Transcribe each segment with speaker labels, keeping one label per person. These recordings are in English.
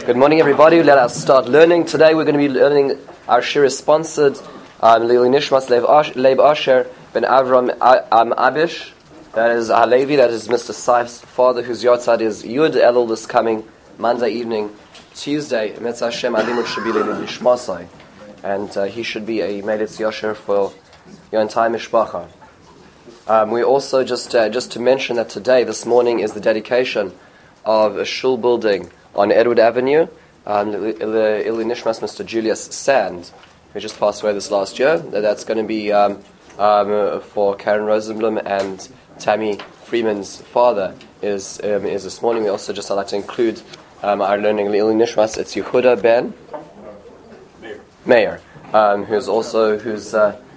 Speaker 1: Good morning, everybody. Let us start learning. Today we're going to be learning our shir is sponsored Lili Nishmas Leib Asher ben Avram Abish. That is Halevi. That is Mr. Saif's father, whose yahrzeit is Yud Elul this coming Monday evening, Tuesday. Metz Hashem Alimut should be Lili Nishmasai, and he should be a Melitz Yosher for your entire mishpacha. We also just to mention that today, this morning, is the dedication of a shul building on Edward Avenue, the Ili Nishmas Mr. Julius Sand, who just passed away this last year. That's going to be for Karen Rosenblum, and Tammy Freeman's father is this morning. We also just like to include our learning Ili Nishmas. It's Yehuda Ben Meir, whose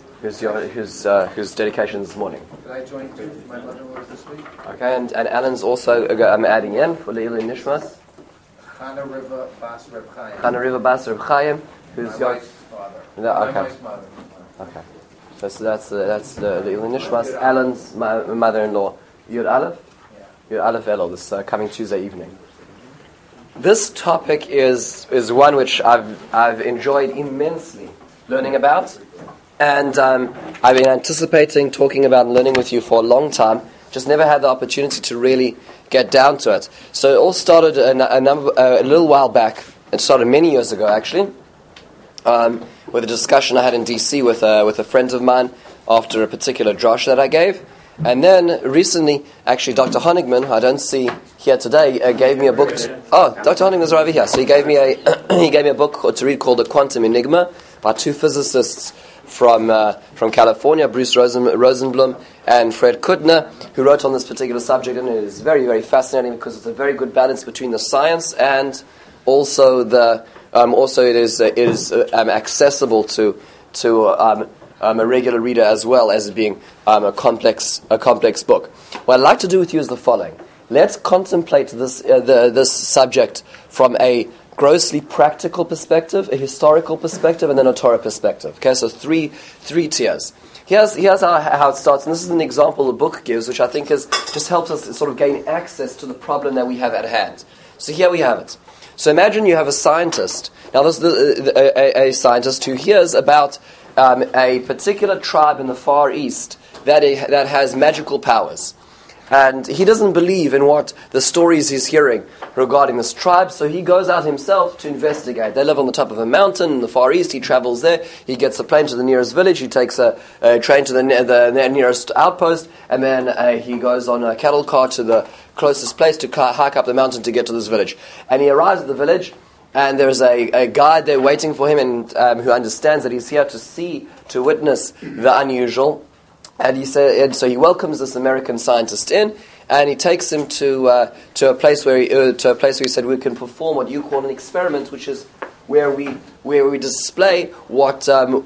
Speaker 1: dedication this morning.
Speaker 2: Did I join too? My mother-in-law this week.
Speaker 1: Okay, and Alan's also adding in for Ili Nishmas.
Speaker 2: Chana River Bas Reb Chaim.
Speaker 1: Chana River Bas Reb Chaim, who's
Speaker 2: my wife's father.
Speaker 1: Okay.
Speaker 2: My wife's mother.
Speaker 1: Okay. So that's the Ili Nishmas. Alan's mother-in-law, Yud Aleph. Yeah. Yud Aleph Elul, this coming Tuesday evening. This topic is one which I've enjoyed immensely learning about, and I've been anticipating talking about and learning with you for a long time. Just never had the opportunity to really get down to it. So it all started a little while back. It started many years ago, actually, with a discussion I had in DC with a friend of mine after a particular drosh that I gave. And then recently, actually, Dr. Honigman, who I don't see here today, gave me a book. Dr. Honigman's right over here. So he gave me a book to read called The Quantum Enigma by two physicists from California, Bruce Rosenblum and Fred Kuttner, who wrote on this particular subject, and it is very, very fascinating because it's a very good balance between the science and also it is accessible to a regular reader as well as being a complex book. What I'd like to do with you is the following: let's contemplate this subject from a grossly practical perspective, a historical perspective, and then a Torah perspective. Okay, so three tiers. Here's how it starts, and this is an example the book gives, which I think just helps us sort of gain access to the problem that we have at hand. So here we have it. So imagine you have a scientist. Now this is a scientist who hears about a particular tribe in the Far East that has magical powers. And he doesn't believe in what the stories he's hearing regarding this tribe, so he goes out himself to investigate. They live on the top of a mountain in the Far East. He travels there. He gets a plane to the nearest village. He takes a train to the nearest outpost, and then he goes on a cattle car to the closest place to hike up the mountain to get to this village. And he arrives at the village, and there's a guide there waiting for him, and who understands that he's here to witness the unusual. And so he welcomes this American scientist in, and he takes him to a place where he said we can perform what you call an experiment, which is where we display what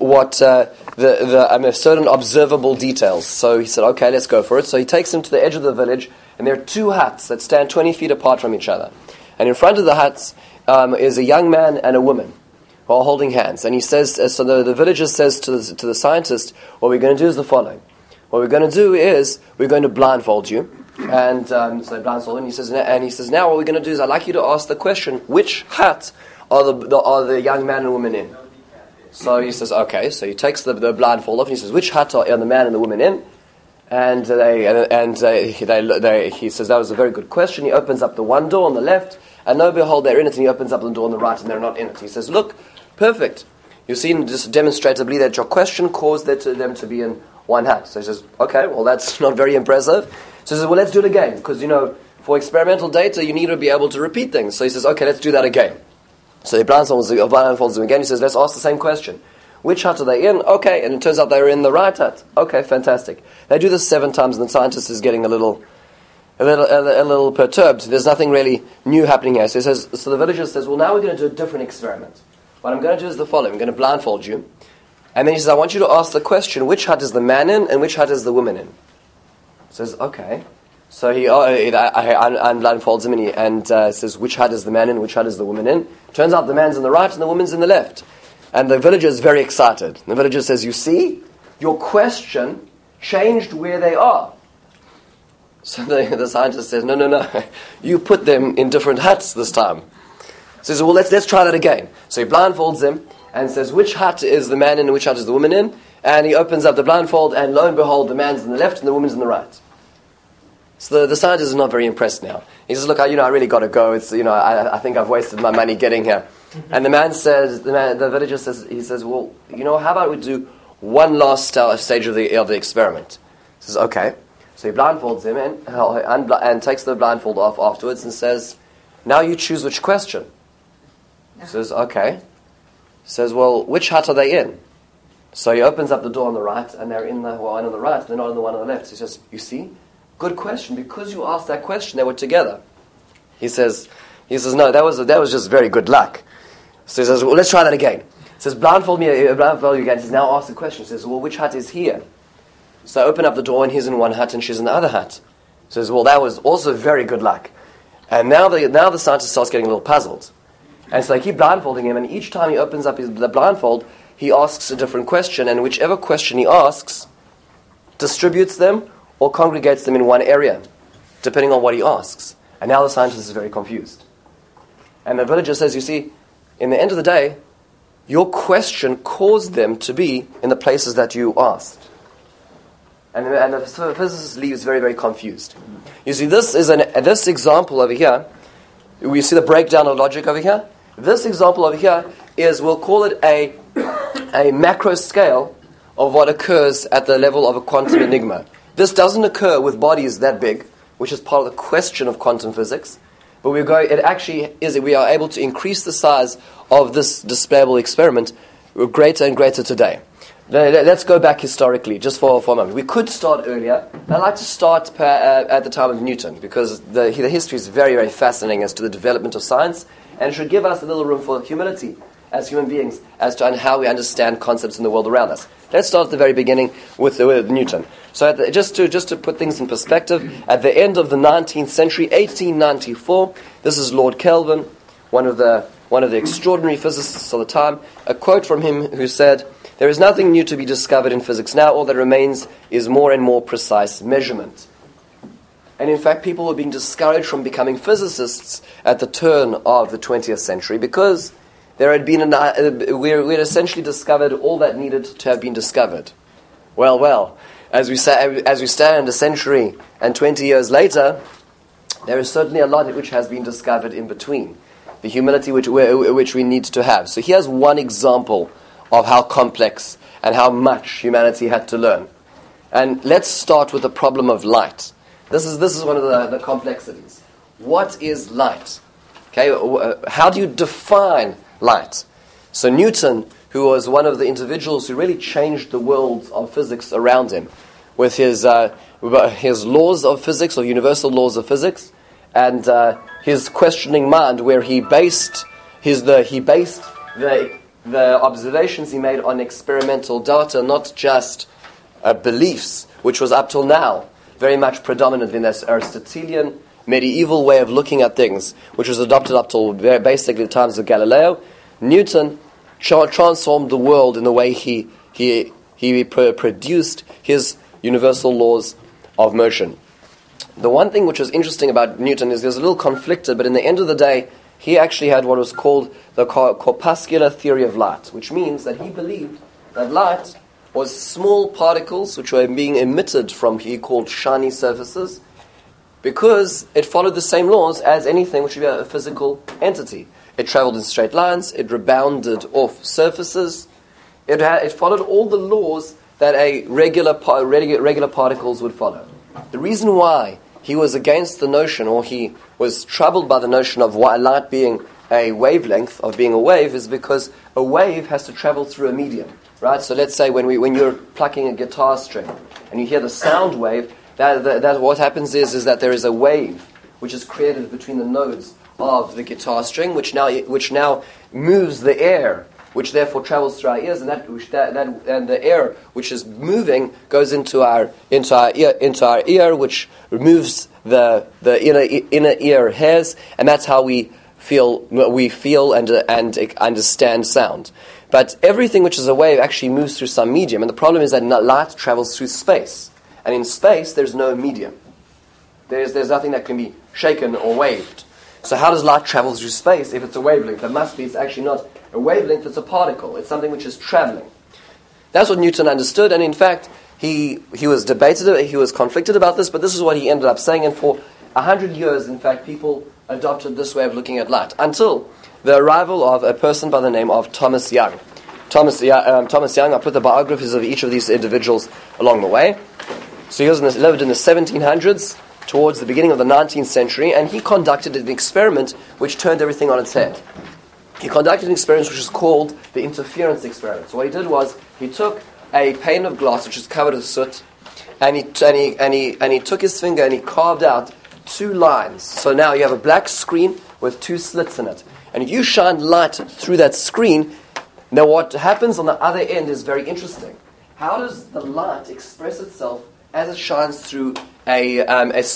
Speaker 1: the certain observable details. So he said, okay, let's go for it. So he takes him to the edge of the village, and there are two huts that stand 20 feet apart from each other, and in front of the huts is a young man and a woman who are holding hands. And he says, so the villager says to the scientist, what we're going to do is the following. What we're going to do is we're going to blindfold you, and so blindfold him. He says, now what we're going to do is I'd like you to ask the question: which hut are the young man and woman in? So he says, okay. So he takes the blindfold off, and he says, which hut are the man and the woman in? And he says that was a very good question. He opens up the one door on the left, and lo and behold, they're in it. And he opens up the door on the right, and they're not in it. He says, look, perfect. You've seen just demonstratively that your question caused them to be in one hut. So he says, okay, well, that's not very impressive. So he says, well, let's do it again, because, for experimental data, you need to be able to repeat things. So he says, okay, let's do that again. So he blindfolds them again. He says, let's ask the same question. Which hut are they in? Okay, and it turns out they're in the right hut. Okay, fantastic. They do this 7 times, and the scientist is getting a little perturbed. There's nothing really new happening here. So the villager says, well, now we're going to do a different experiment. What I'm going to do is the following. I'm going to blindfold you. And then he says, I want you to ask the question, which hut is the man in and which hut is the woman in? He says, okay. So he blindfolds him and says, which hut is the man in, which hut is the woman in? Turns out the man's in the right and the woman's in the left. And the villager is very excited. The villager says, you see, your question changed where they are. So the scientist says, no. You put them in different huts this time. Says, well, let's try that again. So he blindfolds him and says, which hut is the man in and which hut is the woman in? And he opens up the blindfold, and lo and behold, the man's on the left and the woman's on the right. So the scientist is not very impressed now. He says, look, I really got to go. It's, I think I've wasted my money getting here. And the villager says, well, how about we do one last stage of the experiment? He says, okay. So he blindfolds him and takes the blindfold off afterwards and says, now you choose which question. He says, okay. He says, well, which hut are they in? So he opens up the door on the right, and they're in the one on the right, they're not in the one on the left. So he says, you see? Good question. Because you asked that question, they were together. He says, no, that was just very good luck. So he says, well, let's try that again. He says, blindfold me again. He says, now ask the question. He says, well, which hut is here? So I open up the door, and he's in one hut, and she's in the other hut. He says, well, that was also very good luck. And now the scientist starts getting a little puzzled. And so I keep blindfolding him, and each time he opens up the blindfold, he asks a different question, and whichever question he asks distributes them or congregates them in one area, depending on what he asks. And now the scientist is very confused. And the villager says, you see, in the end of the day, your question caused them to be in the places that you asked. And the physicist leaves very, very confused. You see, this example over here, we see the breakdown of logic over here. This example over here is, we'll call it a macro scale of what occurs at the level of a quantum enigma. This doesn't occur with bodies that big, which is part of the question of quantum physics. But we are able to increase the size of this displayable experiment greater and greater today. Let's go back historically, just for a moment. We could start earlier. I'd like to start at the time of Newton, because the history is very, very fascinating as to the development of science, and it should give us a little room for humility as human beings, as to how we understand concepts in the world around us. Let's start at the very beginning with Newton. So just to put things in perspective, at the end of the 19th century, 1894, this is Lord Kelvin, one of the extraordinary physicists of the time, a quote from him who said, "There is nothing new to be discovered in physics now. All that remains is more and more precise measurement." And in fact, people were being discouraged from becoming physicists at the turn of the 20th century because we had essentially discovered all that needed to have been discovered. Well, as we stand a century and 20 years later, there is certainly a lot which has been discovered in between. The humility which we need to have. So here's one example of how complex and how much humanity had to learn. And let's start with the problem of light. This is one of the complexities. What is light? Okay, how do you define light? So Newton, who was one of the individuals who really changed the world of physics around him, with his laws of physics, or universal laws of physics, and his questioning mind, where he based the observations he made on experimental data, not just beliefs, which was up till now very much predominant in this Aristotelian medieval way of looking at things, which was adopted up till basically the times of Galileo. Newton transformed the world in the way he produced his universal laws of motion. The one thing which is interesting about Newton is he was a little conflicted, but in the end of the day, he actually had what was called the corpuscular theory of light, which means that he believed that light was small particles which were being emitted from, he called, shiny surfaces, because it followed the same laws as anything which would be a physical entity. It traveled in straight lines, it rebounded off surfaces, it followed all the laws that a regular particles would follow. The reason why he was against the notion, or he was troubled by the notion of light being a wavelength, of being a wave, is because a wave has to travel through a medium, right? So let's say when you're plucking a guitar string and you hear the sound wave, that what happens is that there is a wave which is created between the nodes of the guitar string, which now moves the air, which therefore travels through our ears, and and the air which is moving goes into our ear, which removes the inner ear hairs, and that's how we feel and understand sound. But everything which is a wave actually moves through some medium, and the problem is that light travels through space, and in space there's no medium. There's nothing that can be shaken or waved. So how does light travel through space if it's a wavelength? It must be, it's actually not a wavelength, it's a particle. It's something which is traveling. That's what Newton understood, and in fact, he was debated, he was conflicted about this, but this is what he ended up saying, and for 100 years, in fact, people adopted this way of looking at light, until the arrival of a person by the name of Thomas Young. Thomas Young, I put the biographies of each of these individuals along the way. So he lived in the 1700s, towards the beginning of the 19th century, and he conducted an experiment which turned everything on its head. He conducted an experiment which is called the interference experiment. So what he did was, he took a pane of glass which is covered with soot, and he took his finger and he carved out two lines. So now you have a black screen with two slits in it. And if you shine light through that screen, now what happens on the other end is very interesting. How does the light express itself as it shines through a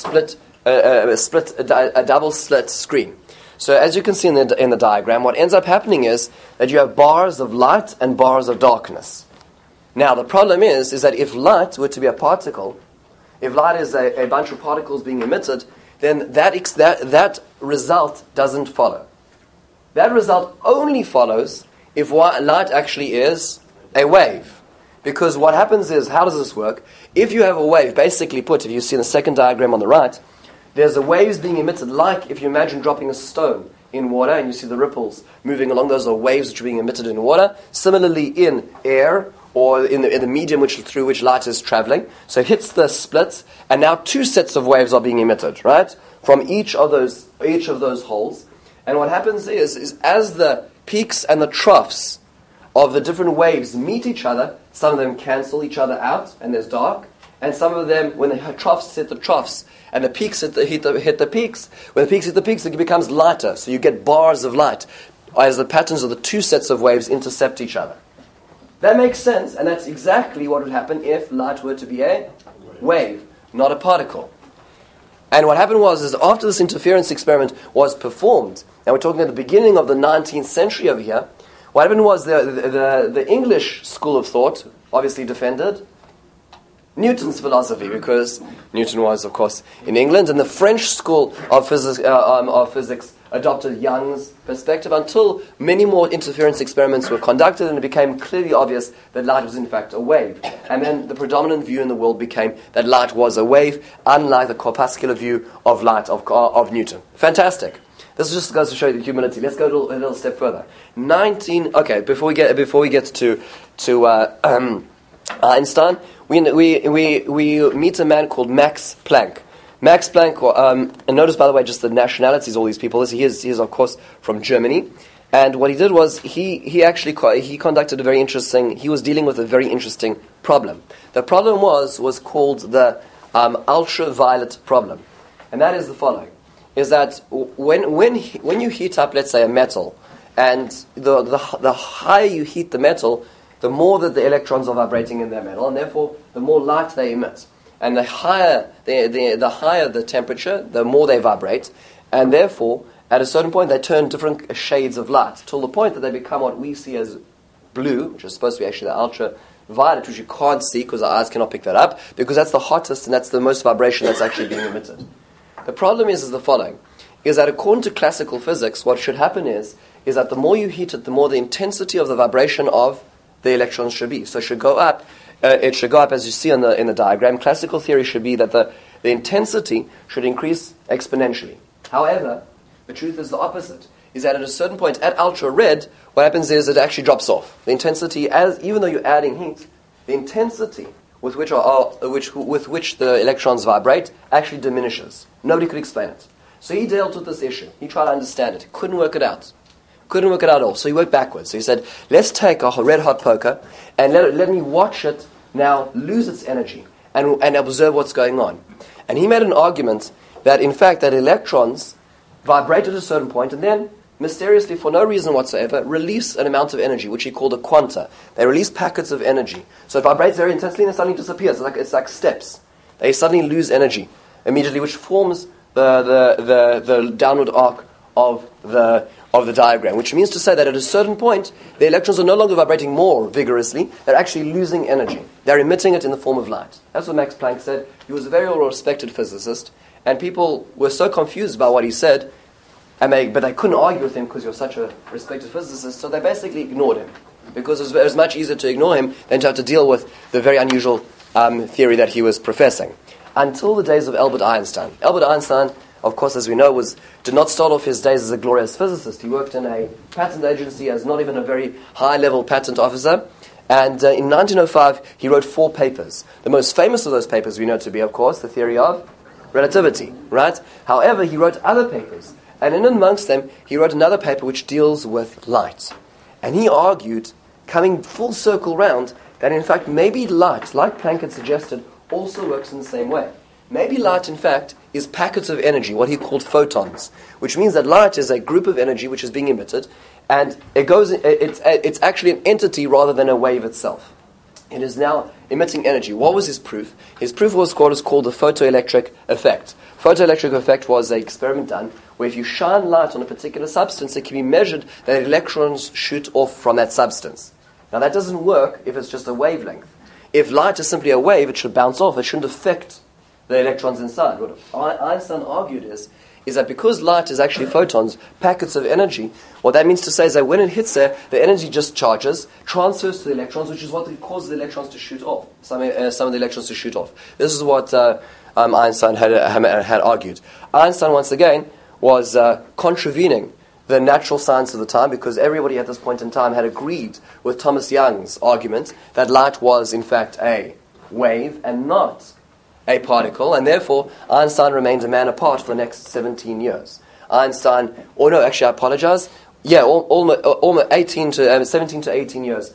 Speaker 1: double slit screen? So as you can see in the diagram, what ends up happening is that you have bars of light and bars of darkness. Now the problem is that if light were to be a particle, if light is a bunch of particles being emitted, then that result doesn't follow. That result only follows if light actually is a wave. Because what happens is, how does this work? If you have a wave, basically put, if you see in the second diagram on the right, there's a waves being emitted, like if you imagine dropping a stone in water and you see the ripples moving along, those are waves which are being emitted in water. Similarly in air, or in the medium through which light is traveling. So it hits the splits, and now two sets of waves are being emitted, right? From each of those holes. And what happens is as the peaks and the troughs of the different waves meet each other, some of them cancel each other out, and there's dark. And some of them, when the troughs hit the troughs, and the peaks hit the peaks, when the peaks hit the peaks, it becomes lighter. So you get bars of light as the patterns of the two sets of waves intercept each other. That makes sense, and that's exactly what would happen if light were to be a wave, not a particle. And what happened was after this interference experiment was performed, and we're talking at the beginning of the 19th century over here, what happened was the English school of thought obviously defended Newton's philosophy, because Newton was, of course, in England, and the French school of physics adopted Young's perspective until many more interference experiments were conducted, and it became clearly obvious that light was in fact a wave. And then the predominant view in the world became that light was a wave, unlike the corpuscular view of light of Newton. Fantastic. This just goes to show you the humility. Let's go a little step further. Before we get to Einstein, we meet a man called Max Planck. Max Planck, and notice by the way just the nationalities of all these people. He is of course from Germany, and what he did was he conducted a very interesting. He was dealing with a very interesting problem. The problem was called the ultraviolet problem, and that is the following: is that when you heat up, let's say, a metal, and the higher you heat the metal, the more that the electrons are vibrating in that metal, and therefore the more light they emit. And the higher the temperature, the more they vibrate, and therefore, at a certain point, they turn different shades of light, till the point that they become what we see as blue, which is supposed to be actually the ultraviolet, which you can't see because our eyes cannot pick that up, because that's the hottest and that's the most vibration that's actually being emitted. The problem is the following, is that according to classical physics, what should happen is that the more you heat it, the more the intensity of the vibration of the electrons should be. So it should go up. It should go up, as you see in the diagram. Classical theory should be that the intensity should increase exponentially. However, the truth is the opposite. Is that at a certain point, at ultra red, what happens is it actually drops off. The intensity, even though you're adding heat, the intensity with which the electrons vibrate actually diminishes. Nobody could explain it. So he dealt with this issue. He tried to understand it. He couldn't work it out. Couldn't work it out at all. So he worked backwards. So he said, let's take a red-hot poker and let me watch it now lose its energy and observe what's going on. And he made an argument that, in fact, that electrons vibrate at a certain point and then, mysteriously, for no reason whatsoever, release an amount of energy, which he called a quanta. They release packets of energy. So it vibrates very intensely and then suddenly disappears. It's like steps. They suddenly lose energy immediately, which forms the downward arc of the diagram, which means to say that at a certain point, the electrons are no longer vibrating more vigorously, they're actually losing energy. They're emitting it in the form of light. That's what Max Planck said. He was a very well-respected physicist, and people were so confused by what he said but they couldn't argue with him because he was such a respected physicist, so they basically ignored him. Because it was much easier to ignore him than to have to deal with the very unusual theory that he was professing. Until the days of Albert Einstein. Albert Einstein, of course, as we know, did not start off his days as a glorious physicist. He worked in a patent agency as not even a very high-level patent officer. And in 1905, he wrote 4 papers. The most famous of those papers we know to be, of course, the theory of relativity, right? However, he wrote other papers. And in amongst them, he wrote another paper which deals with light. And he argued, coming full circle round, that in fact maybe light, like Planck had suggested, also works in the same way. Maybe light, in fact, is packets of energy, what he called photons, which means that light is a group of energy which is being emitted, and it's actually an entity rather than a wave itself. It is now emitting energy. What was his proof? His proof was what is called the photoelectric effect. Photoelectric effect was an experiment done where if you shine light on a particular substance, it can be measured that electrons shoot off from that substance. Now that doesn't work if it's just a wavelength. If light is simply a wave, it should bounce off. It shouldn't affect the electrons inside. What Einstein argued is that because light is actually photons, packets of energy, what that means to say is that when it hits there, the energy just charges, transfers to the electrons, which is what causes the electrons to shoot off. Some of the electrons to shoot off. This is what Einstein had argued. Einstein, once again, was contravening the natural science of the time, because everybody at this point in time had agreed with Thomas Young's argument that light was in fact a wave and not a particle, and therefore Einstein remained a man apart for the next 17 years. Einstein, or no, actually I apologize, almost 17 to 18 years.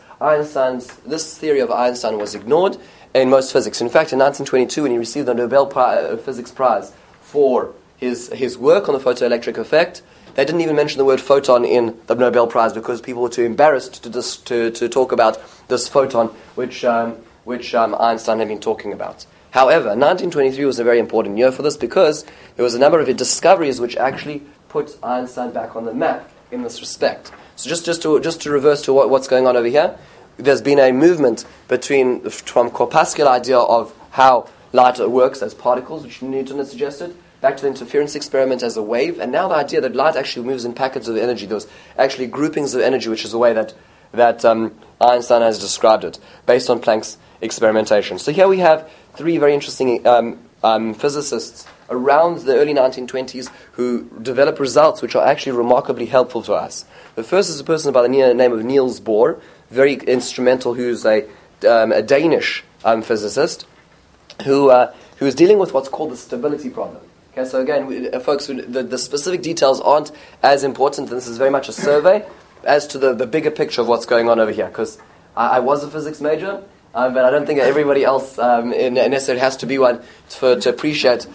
Speaker 1: This theory of Einstein was ignored in most physics. In fact, in 1922, when he received the Nobel Physics Prize for his work on the photoelectric effect, they didn't even mention the word photon in the Nobel Prize because people were too embarrassed to talk about this photon which Einstein had been talking about. However, 1923 was a very important year for this because there was a number of discoveries which actually put Einstein back on the map in this respect. So just to reverse to what's going on over here, there's been a movement from corpuscular idea of how light works as particles, which Newton had suggested, back to the interference experiment as a wave, and now the idea that light actually moves in packets of energy. There's actually groupings of energy, which is the way that Einstein has described it, based on Planck's experimentation. So here we have 3 very interesting physicists around the early 1920s who develop results which are actually remarkably helpful to us. The first is a person by the name of Niels Bohr, very instrumental, who's a Danish physicist, who is dealing with what's called the stability problem. Okay, so again, folks, the specific details aren't as important, and this is very much a survey as to the bigger picture of what's going on over here, because I was a physics major, but I don't think everybody else necessarily has to be one to appreciate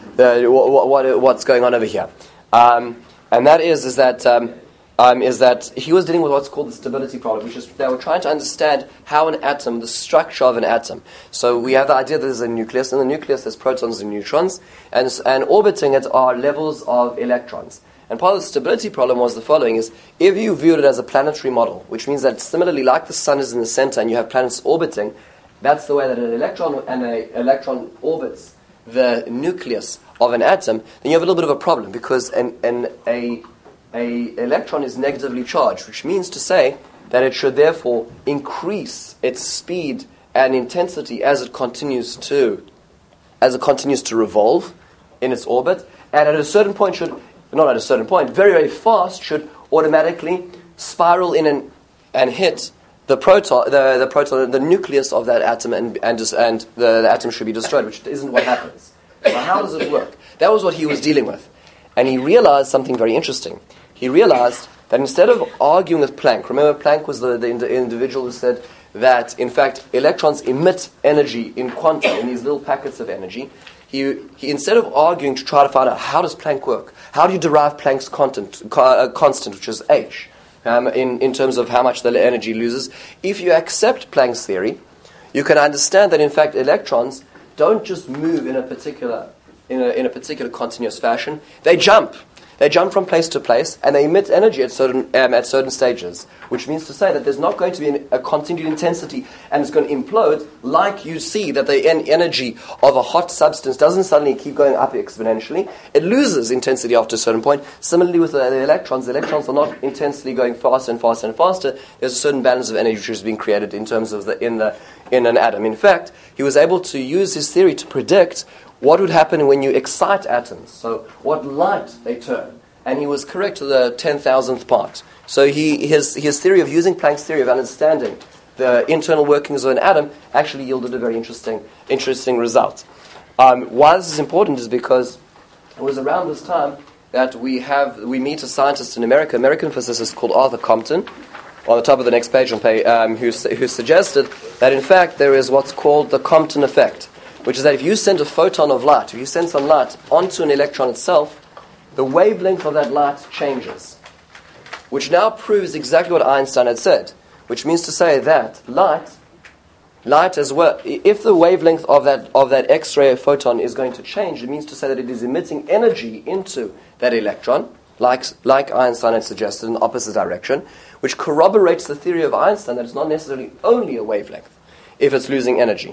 Speaker 1: what's going on over here. And that is that he was dealing with what's called the stability problem, which is they were trying to understand how an atom, the structure of an atom. So we have the idea that there's a nucleus. In the nucleus there's protons and neutrons, and orbiting it are levels of electrons. And part of the stability problem was the following, is if you viewed it as a planetary model, which means that similarly like the sun is in the center and you have planets orbiting, that's the way that an electron orbits the nucleus of an atom, then you have a little bit of a problem, because an electron is negatively charged, which means to say that it should therefore increase its speed and intensity as it continues to revolve in its orbit, and at a certain point very, very fast, should automatically spiral in and hit the proton, the nucleus of that atom, and the atom should be destroyed, which isn't what happens. Now, how does it work? That was what he was dealing with. And he realized something very interesting. He realized that instead of arguing with Planck, remember Planck was the individual who said that, in fact, electrons emit energy in quanta, in these little packets of energy. He instead of arguing to try to find out how does Planck work, how do you derive Planck's constant, which is h, in terms of how much the energy loses, if you accept Planck's theory, you can understand that, in fact, electrons don't just move in a particular continuous fashion. They jump. They jump from place to place, and they emit energy at certain stages, which means to say that there's not going to be a continued intensity, and it's going to implode like you see that the energy of a hot substance doesn't suddenly keep going up exponentially. It loses intensity after a certain point. Similarly with the electrons are not intensely going faster and faster and faster. There's a certain balance of energy which is being created in terms of in an atom. In fact, he was able to use his theory to predict what would happen when you excite atoms, so what light they turn. And he was correct to the 10,000th part. So his theory of using Planck's theory of understanding the internal workings of an atom actually yielded a very interesting result. Why this is important is because it was around this time that we meet a scientist in America, American physicist called Arthur Compton, on the top of the next page, who suggested that in fact there is what's called the Compton effect, which is that if you send a photon of light, if you send some light onto an electron itself, the wavelength of that light changes, which now proves exactly what Einstein had said, which means to say that light as well, if the wavelength of that X-ray photon is going to change, it means to say that it is emitting energy into that electron, like Einstein had suggested, in the opposite direction, which corroborates the theory of Einstein that it's not necessarily only a wavelength if it's losing energy.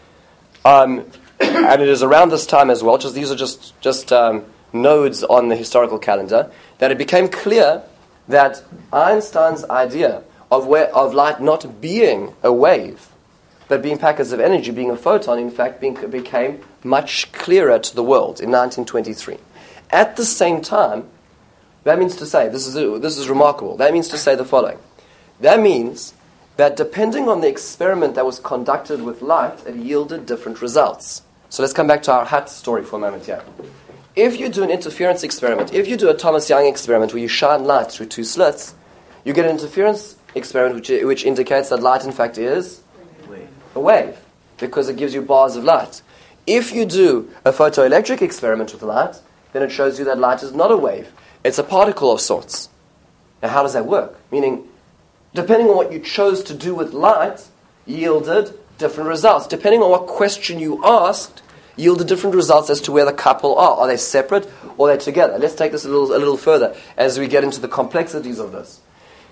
Speaker 1: And it is around this time as well, these are just nodes on the historical calendar, that it became clear that Einstein's idea of light not being a wave, but being packets of energy, being a photon, in fact, became much clearer to the world in 1923. At the same time, that means to say, this is remarkable, that means to say the following. That means that depending on the experiment that was conducted with light, it yielded different results. So let's come back to our hat story for a moment here. If you do an interference experiment, if you do a Thomas Young experiment where you shine light through two slits, you get an interference experiment which indicates that light in fact is a wave, because it gives you bars of light. If you do a photoelectric experiment with light, then it shows you that light is not a wave, it's a particle of sorts. Now how does that work? Meaning, depending on what you chose to do with light, yielded different results. Depending on what question you asked, yielded different results as to where the couple are. Are they separate or are they together? Let's take this a little further as we get into the complexities of this.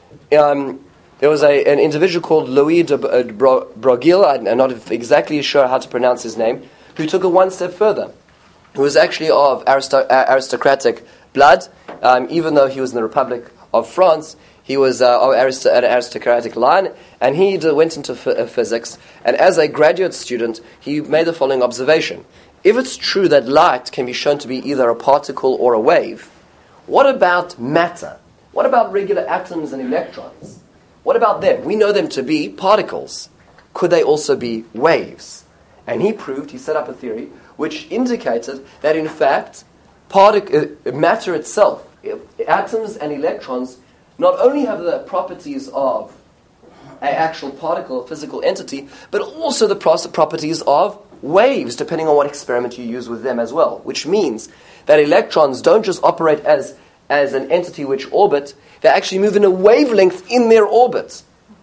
Speaker 1: There was an individual called Louis de Broglie, I'm not exactly sure how to pronounce his name, who took it one step further, who was actually of aristocratic blood, even though he was in the Republic of France. He was an aristocratic line, and he went into physics, and as a graduate student, he made the following observation. If it's true that light can be shown to be either a particle or a wave, what about matter? What about regular atoms and electrons? What about them? We know them to be particles. Could they also be waves? And he set up a theory which indicated that in fact, matter itself, atoms and electrons, not only have the properties of an actual particle, a physical entity, but also the properties of waves, depending on what experiment you use with them as well. Which means that electrons don't just operate as an entity which orbit, they actually move in a wavelength in their orbit.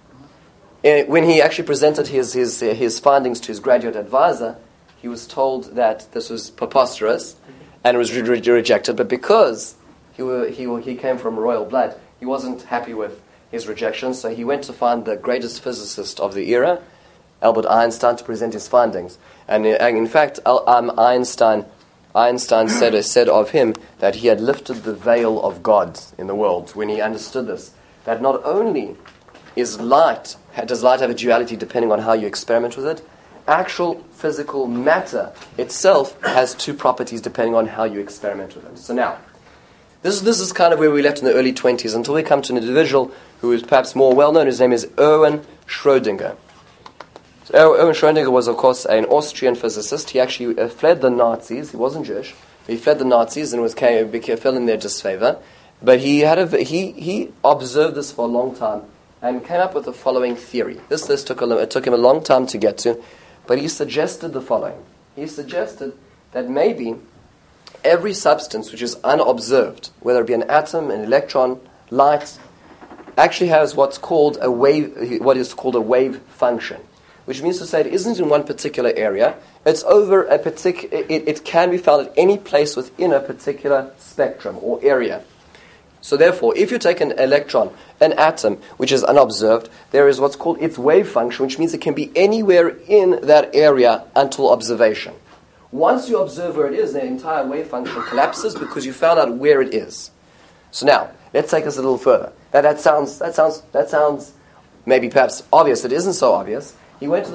Speaker 1: When he actually presented his findings to his graduate advisor, he was told that this was preposterous and it was rejected, but because he came from royal blood, he wasn't happy with his rejection, so he went to find the greatest physicist of the era, Albert Einstein, to present his findings. And in fact, Einstein said of him that he had lifted the veil of God in the world when he understood this, that not only does light have a duality depending on how you experiment with it, actual physical matter itself has two properties depending on how you experiment with it. So now, this is kind of where we left in the early 20s until we come to an individual who is perhaps more well-known. His name is Erwin Schrödinger. So Erwin Schrödinger was, of course, an Austrian physicist. He actually fled the Nazis. He wasn't Jewish. He fled the Nazis and fell in their disfavor. But he observed this for a long time and came up with the following theory. It took him a long time to get to, but he suggested the following. He suggested that maybe every substance which is unobserved, whether it be an atom, an electron, light, actually has what is called a wave function. which means to say it isn't in one particular area. It's over a it can be found at any place within a particular spectrum or area. So therefore, if you take an electron, an atom, which is unobserved, there is what's called its wave function, which means it can be anywhere in that area until observation. Once you observe where it is, the entire wave function collapses because you found out where it is. So now, let's take this a little further. That sounds maybe perhaps obvious. It isn't so obvious. He went to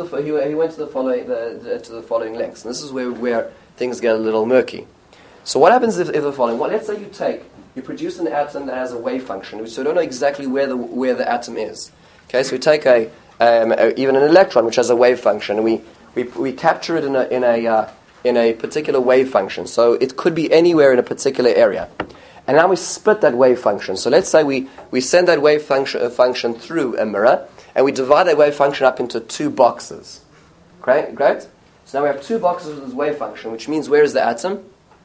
Speaker 1: the following lengths, and this is where things get a little murky. So what happens if the following? Well, let's say you produce an atom that has a wave function, so we don't know exactly where the atom is. Okay, so we take even an electron which has a wave function, and we capture it in a particular wave function. So it could be anywhere in a particular area. And now we split that wave function. So let's say we send that wave function through a mirror, and we divide that wave function up into two boxes. Great? So now we have two boxes with this wave function, which means where is the atom?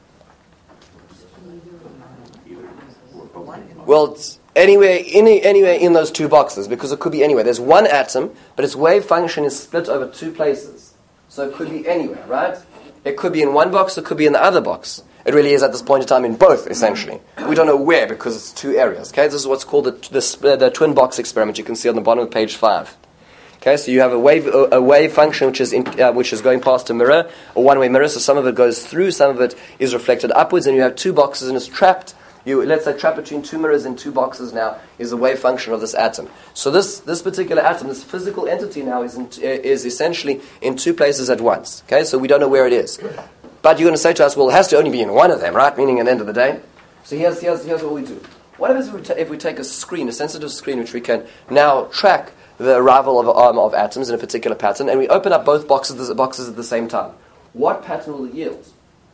Speaker 1: Well, it's anywhere in those two boxes, because it could be anywhere. There's one atom, but its wave function is split over two places. So it could be anywhere, right? It could be in one box, it could be in the other box. It really is at this point in time in both, essentially. We don't know where because it's two areas. Okay, this is what's called the twin box experiment. You can see on the bottom of page 5. Okay, so you have a wave function which is going past a mirror, a one-way mirror. So some of it goes through, some of it is reflected upwards, and you have two boxes, and it's trapped. Let's say trapped between two mirrors in two boxes now is the wave function of this atom. So this particular atom, this physical entity now is essentially in two places at once. Okay, so we don't know where it is. But you're going to say to us, well, it has to only be in one of them, right? Meaning at the end of the day. So here's what we do. What happens if we take a sensitive screen, which we can now track the arrival of atoms in a particular pattern, and we open up both boxes at the same time? What pattern will it yield?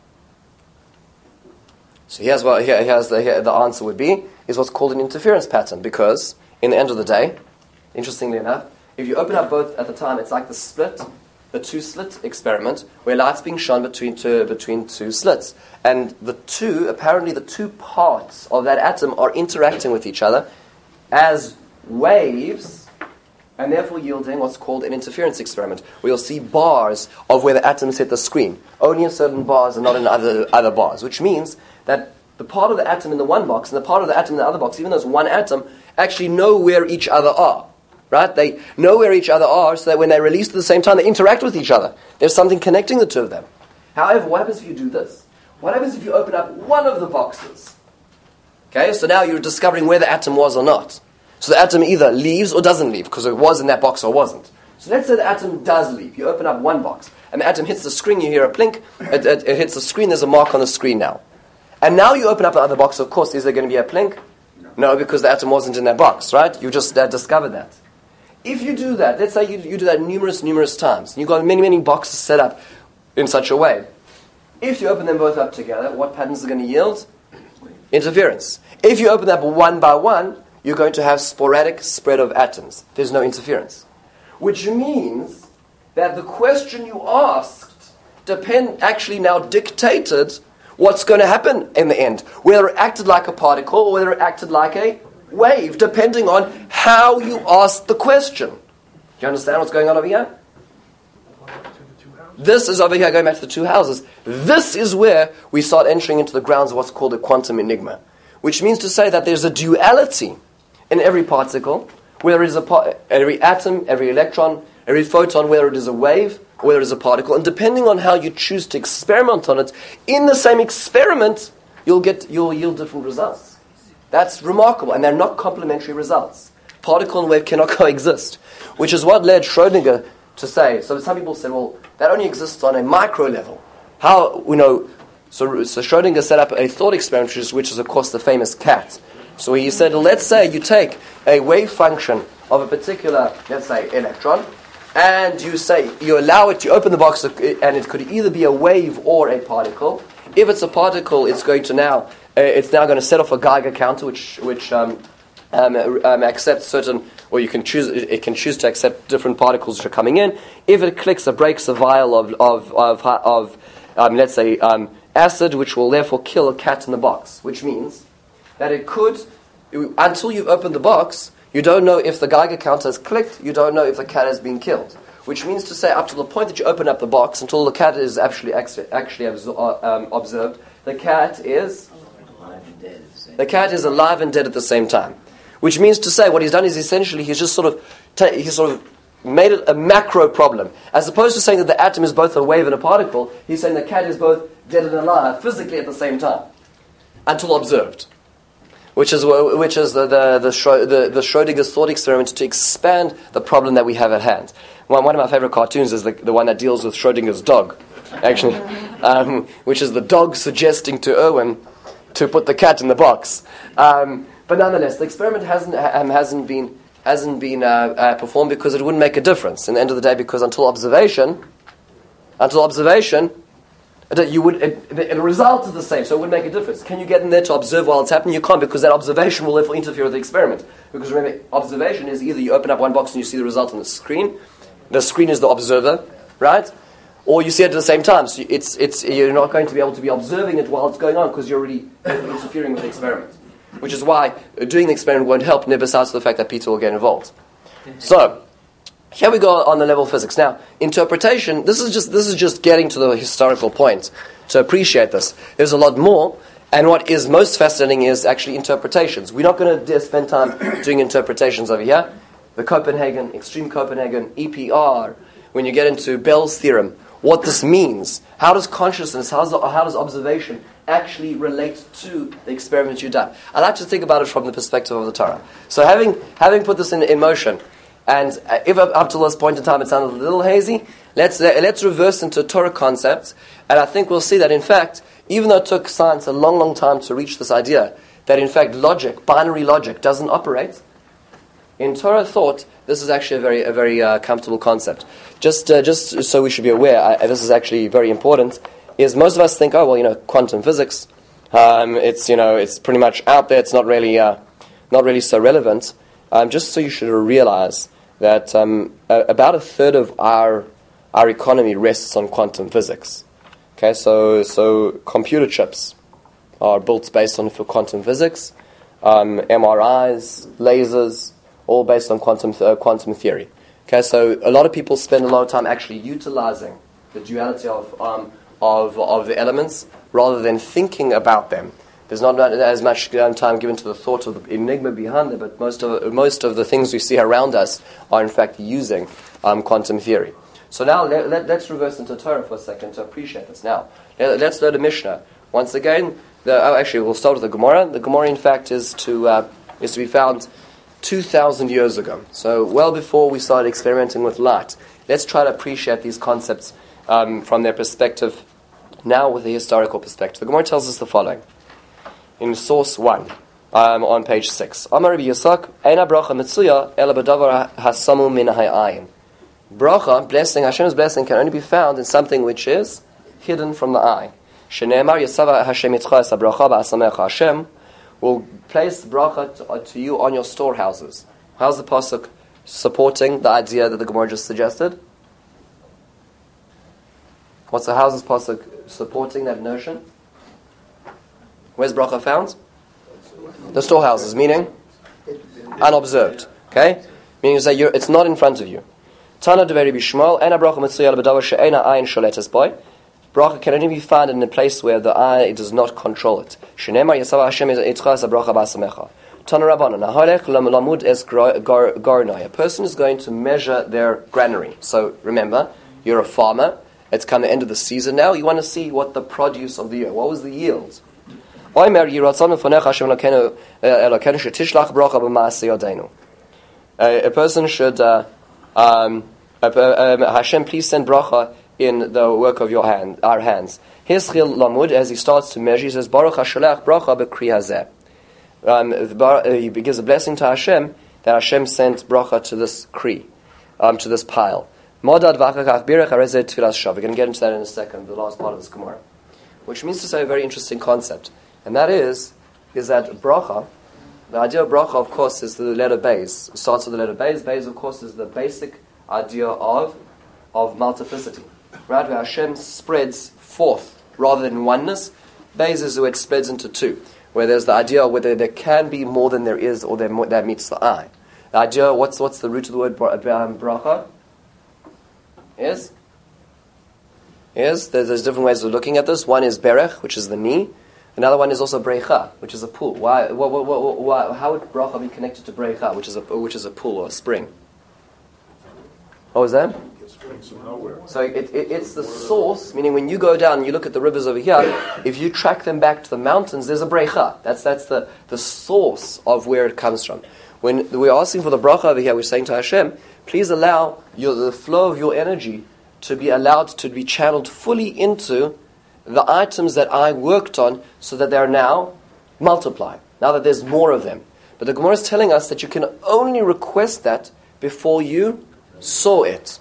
Speaker 1: So here's the answer would be, is what's called an interference pattern, because in the end of the day, interestingly enough, if you open up both at the time, it's like the two-slit experiment, where light's being shone between two slits. And apparently the two parts of that atom are interacting with each other as waves, and therefore yielding what's called an interference experiment, where you'll see bars of where the atoms hit the screen. Only in certain bars and not in other bars, which means that the part of the atom in the one box and the part of the atom in the other box, even though it's one atom, actually know where each other are. Right? They know where each other are, so that when they're released at the same time, they interact with each other. There's something connecting the two of them. However, what happens if you do this? What happens if you open up one of the boxes? Okay, so now you're discovering where the atom was or not. So the atom either leaves or doesn't leave, because it was in that box or wasn't. So let's say the atom does leave. You open up one box, and the atom hits the screen, you hear a plink, it hits the screen, there's a mark on the screen now. And now you open up another box, of course, is there going to be a plink? No, because the atom wasn't in that box, right? You just discovered that. If you do that, let's say you do that numerous times, and you've got many boxes set up in such a way. If you open them both up together, what patterns are going to yield? Interference. If you open them up one by one, you're going to have sporadic spread of atoms. There's no interference. Which means that the question you asked actually now dictated what's going to happen in the end. Whether it acted like a particle or whether it acted like a wave, depending on how you asked the question. Do you understand what's going on over here? This is over here, going back to the two houses. This is where we start entering into the grounds of what's called a quantum enigma, which means to say that there's a duality in every particle, whether it is every atom, every electron, every photon, whether it is a wave, or whether it is a particle, and depending on how you choose to experiment on it, in the same experiment, you'll yield different results. That's remarkable, and they're not complementary results. Particle and wave cannot coexist, which is what led Schrödinger to say. So some people said, well, that only exists on a micro level. How, so Schrödinger set up a thought experiment, which is of course the famous cat. So he said, let's say you take a wave function of a particular, let's say, electron, and you allow it to open the box, and it could either be a wave or a particle. If it's a particle, it's now going to set off a Geiger counter, which accepts certain, or it can choose to accept different particles which are coming in. If it clicks, it breaks a vial of let's say, acid, which will therefore kill a cat in the box. Which means that it could, until you've opened the box, you don't know if the Geiger counter has clicked, you don't know if the cat has been killed. which means to say up to the point that you open up the box until the cat is actually observed, the cat is alive and dead at the same time. Which means to say what he's done is essentially he's just sort of made it a macro problem. As opposed to saying that the atom is both a wave and a particle, he's saying the cat is both dead and alive physically at the same time, until observed. Which is the Schrodinger's thought experiment to expand the problem that we have at hand. One of my favorite cartoons is the one that deals with Schrodinger's dog, actually, which is the dog suggesting to Erwin to put the cat in the box. But nonetheless, the experiment hasn't been performed because it wouldn't make a difference. In the end of the day, because until observation, the result is the same, so it wouldn't make a difference. Can you get in there to observe while it's happening? You can't, because that observation will therefore interfere with the experiment. Because remember, observation is either you open up one box and you see the result on the screen is the observer, right? Or you see it at the same time, so you're not going to be able to be observing it while it's going on because you're already interfering with the experiment. Which is why doing the experiment won't help, besides the fact that Peter will get involved. So, here we go on the level of physics. Now, interpretation, this is just getting to the historical point to appreciate this. There's a lot more, and what is most fascinating is actually interpretations. We're not going to spend time doing interpretations over here. The Copenhagen, Extreme Copenhagen, EPR, when you get into Bell's theorem, what this means, how does consciousness, how does observation actually relate to the experiment you've done. I like to think about it from the perspective of the Torah. So having put this in motion, and if up to this point in time it sounded a little hazy, let's reverse into Torah concepts, and I think we'll see that in fact, even though it took science a long, long time to reach this idea, that in fact logic, binary logic, doesn't operate, in Torah thought, this is actually a very comfortable concept. Just so we should be aware, this is actually very important, is most of us think, quantum physics, it's pretty much out there, it's not really so relevant. Just so you should realize that about a third of our economy rests on quantum physics. Okay, so computer chips are built based on quantum physics, MRIs, lasers, all based on quantum theory. Okay, so a lot of people spend a lot of time actually utilizing the duality of the elements rather than thinking about them. There's not as much time given to the thought of the enigma behind it, but most of the things we see around us are in fact using quantum theory. So now let's reverse into Torah for a second to appreciate this. Now, let's learn a Mishnah. Once again, we'll start with the Gemara. The Gemara, in fact, is to be found 2,000 years ago. So well before we started experimenting with light. Let's try to appreciate these concepts from their perspective now with the historical perspective. The Gemara tells us the following. In source 1, on page 6. Amar Rabbi Yitzchak, Eina bracha mitzuya ela b'davar hasamu min ha'ayin. Bracha, blessing, Hashem's blessing, can only be found in something which is hidden from the eye. Shene'emar Yisava Hashem yitzcha es bracha ba'asamecha. Hashem will place bracha to you on your storehouses. How's the pasuk supporting the idea that the Gemara just suggested? How's this pasuk supporting that notion? Where's bracha found? The storehouses, meaning unobserved. Okay, meaning to say it's not in front of you. Tana devei bishmal ena bracha mitzuyah b'davar she'ena ayin sholetes boy. Bracha can only be found in a place where the eye does not control it. Shenemar yasava Hashem yitzcha es bracha b'asamecha. Tana Rabbanan nahalech lamud es garnai. A person is going to measure their granary. So remember, you're a farmer. It's come the end of the season now. You want to see what the produce of the year. What was the yield? A person should Hashem, please send bracha in the work of our hands. Hischil lamud, as he starts to measure, he says Baruch Hashalach bracha b'kri hazeh. He gives a blessing to Hashem that Hashem sent bracha to this kri, to this pile. Modad v'achakach birech harezeh tfilas shav. We're going to get into that in a second, the last part of this Gemara, which means to say a very interesting concept. And that is that bracha, the idea of bracha, of course, is the letter Beis. It starts with the letter Beis. Beis, of course, is the basic idea of multiplicity. Right? Where Hashem spreads forth rather than oneness. Beis is where it spreads into two. Where there's the idea of whether there can be more than there is or that meets the eye. The idea, what's the root of the word bracha? There's different ways of looking at this. One is berech, which is the knee. Another one is also breicha, which is a pool. Why? How would bracha be connected to breicha, which is a pool or a spring? What was that? So it's the source, meaning when you go down and you look at the rivers over here, if you track them back to the mountains, there's a breicha. That's the source of where it comes from. When we're asking for the bracha over here, we're saying to Hashem, please allow the flow of your energy to be allowed to be channeled fully into the items that I worked on so that they're now multiplied, now that there's more of them. But the Gemara is telling us that you can only request that before you saw it.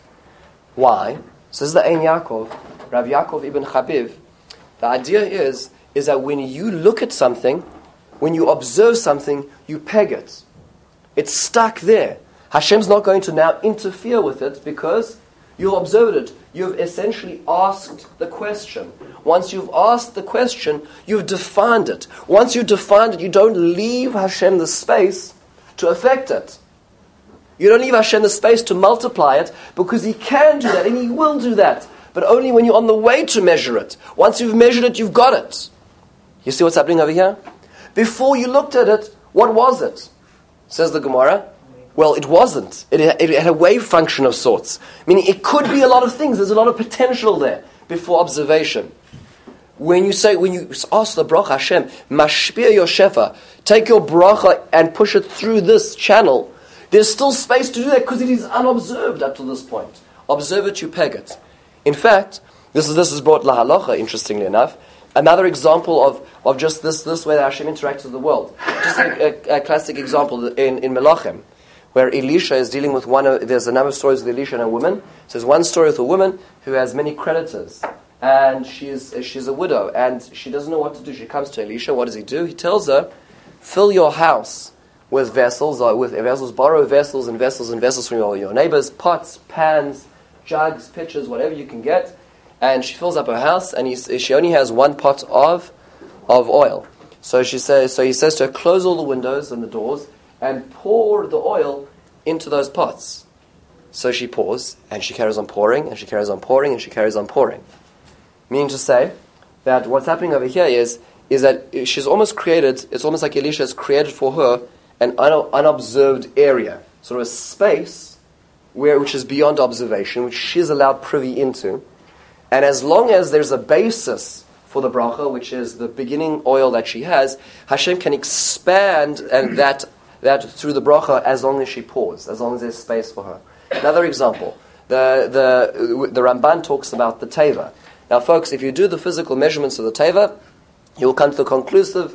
Speaker 1: Why? So this is the Ein Yaakov, Rav Yaakov ibn Chabiv. The idea is that when you look at something, when you observe something, you peg it. It's stuck there. Hashem's not going to now interfere with it because you observed it. You've essentially asked the question. Once you've asked the question, you've defined it. Once you've defined it, you don't leave Hashem the space to affect it. You don't leave Hashem the space to multiply it because He can do that and He will do that. But only when you're on the way to measure it. Once you've measured it, you've got it. You see what's happening over here? Before you looked at it, what was it? Says the Gemara. Well, it wasn't. It had a wave function of sorts. Meaning it could be a lot of things. There's a lot of potential there before observation. When you ask the bracha, Hashem, mashpia your shefa, take your bracha and push it through this channel, there's still space to do that because it is unobserved up to this point. Observe it, you peg it. In fact, this is brought lahalacha, interestingly enough. Another example of just this way that Hashem interacts with the world. Just a classic example in Melachim, where Elisha is dealing with there's a number of stories with Elisha and a woman. So there's one story with a woman who has many creditors. And she's a widow, and she doesn't know what to do. She comes to Elisha. What does he do? He tells her, fill your house with vessels, borrow vessels and vessels from your neighbors, pots, pans, jugs, pitchers, whatever you can get. And she fills up her house, and she only has one pot of oil. So he says to her, close all the windows and the doors, and pour the oil into those pots. So she pours, and she carries on pouring, and she carries on pouring, and she carries on pouring. Meaning to say that what's happening over here is that she's almost created, it's almost like Elisha has created for her an unobserved area, sort of a space which is beyond observation, which she's allowed privy into. And as long as there's a basis for the bracha, which is the beginning oil that she has, Hashem can expand and that through the bracha as long as she pours, as long as there's space for her. Another example, the Ramban talks about the teva. Now, folks, if you do the physical measurements of the teva, you will come to the conclusive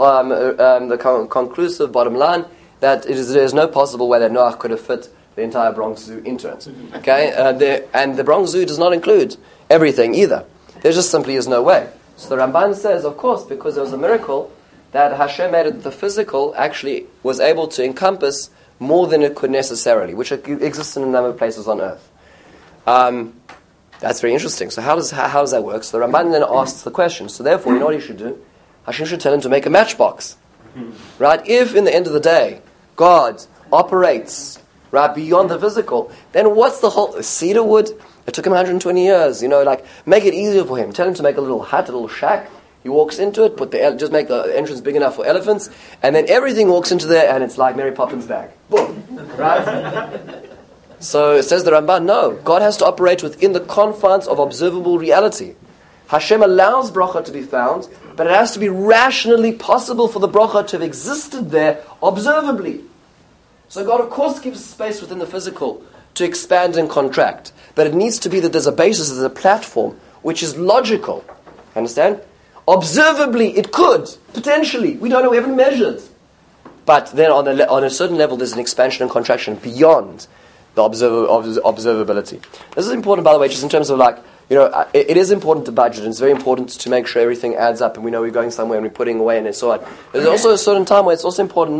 Speaker 1: bottom line that there is no possible way that Noach could have fit the entire Bronx Zoo into it. Okay, and the Bronx Zoo does not include everything either. There just simply is no way. So the Ramban says, of course, because there was a miracle that Hashem made it, the physical actually was able to encompass more than it could necessarily, which exists in a number of places on earth. That's very interesting. So how does that work? So the Ramban then asks the question. So therefore, you know what he should do? Hashem should tell him to make a matchbox. Right? If in the end of the day, God operates right beyond the physical, then what's the whole cedar wood? It took him 120 years. Make it easier for him. Tell him to make a little hut, a little shack. He walks into it, just make the entrance big enough for elephants, and then everything walks into there, and it's like Mary Poppins' bag. Boom. Right? So it says the Ramban, no, God has to operate within the confines of observable reality. Hashem allows bracha to be found, but it has to be rationally possible for the bracha to have existed there observably. So God, of course, gives space within the physical to expand and contract, but it needs to be that there's a basis, there's a platform, which is logical. Understand? Observably, it could, potentially. We don't know, we haven't measured. But then on a certain level, there's an expansion and contraction beyond the observability. This is important, by the way, just in terms of it is important to budget, and it's very important to make sure everything adds up, and we know we're going somewhere and we're putting away and so on. There's also a certain time where it's also important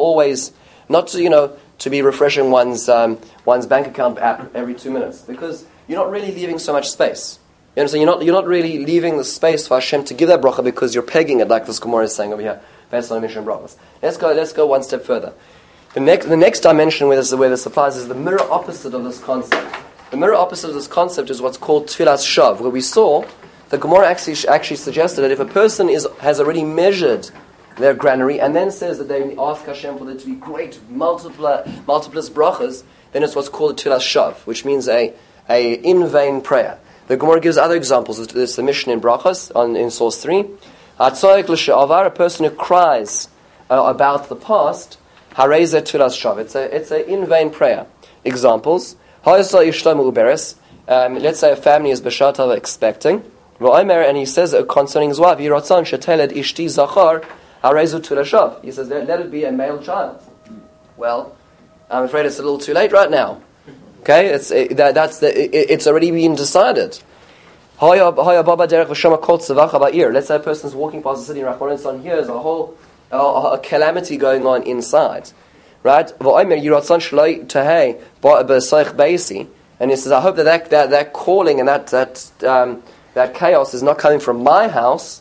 Speaker 1: to be refreshing one's bank account app every 2 minutes, because you're not really leaving so much space. You understand? You're not really leaving the space for Hashem to give that bracha because you're pegging it, like this Gemara is saying over here, based on mission brachas. Let's go one step further. The next dimension where this applies is the mirror opposite of this concept. The mirror opposite of this concept is what's called Tfilas Shav, where we saw the Gemara actually suggested that if a person has already measured their granary and then says that they ask Hashem for there to be great multiplice brachas, then it's what's called a Tfilas Shav, which means a in vain prayer. The Gemara gives other examples. There's the Mishnah in Brachas in source 3. A person who cries about the past, Hareza Tfilas Shav. It's a in vain prayer. Examples. Let's say a family is b'shatava expecting, and he says concerning his wife, he says, let it be a male child. Well, I'm afraid it's a little too late right now. Okay, it's already been decided. Let's say a person's walking past the city in Rahman and here's a whole a calamity going on inside. Right? And he says, I hope that calling and that chaos is not coming from my house,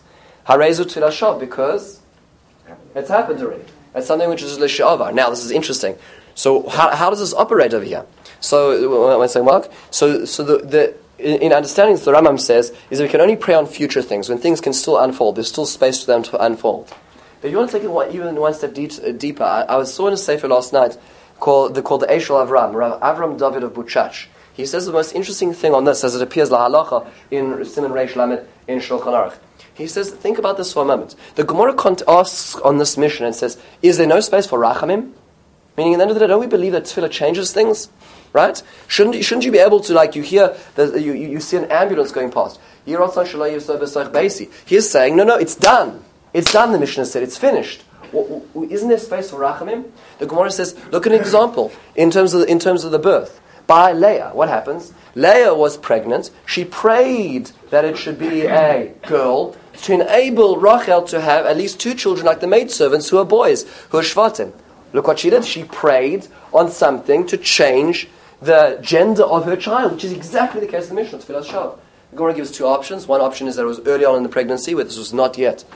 Speaker 1: because it's happened already. It's something which is l'shavar. Now, this is interesting. So, how does this operate over here? So, one second, Mark. So in understanding, the Rambam says, is that we can only pray on future things, when things can still unfold. There's still space for them to unfold. But if you want to take it even one step deeper, I saw in a sefer last night called the Eshel Avram, Rav Avram David of Buchach. He says the most interesting thing on this, as it appears la halacha in Siman Reish Lamed in Shulchan Aruch. He says, think about this for a moment. The Gemara asks on this mission and says, is there no space for rachamim? Meaning, at the end of the day, don't we believe that tefillah changes things? Right? Shouldn't you be able to, like, you hear, you see an ambulance going past. He's saying, no, it's done. It's done, the Mishnah said. It's finished. Isn't there space for rachamim? The Gemara says, look at an example in terms of the birth. By Leah, what happens? Leah was pregnant. She prayed that it should be a girl to enable Rachel to have at least 2 children like the maidservants who are boys, who are shvatim. Look what she did. She prayed on something to change the gender of her child, which is exactly the case of the Mishnah, Tfilas Shav. The Gemara gives 2 options. One option is that it was early on in the pregnancy, where this was not yet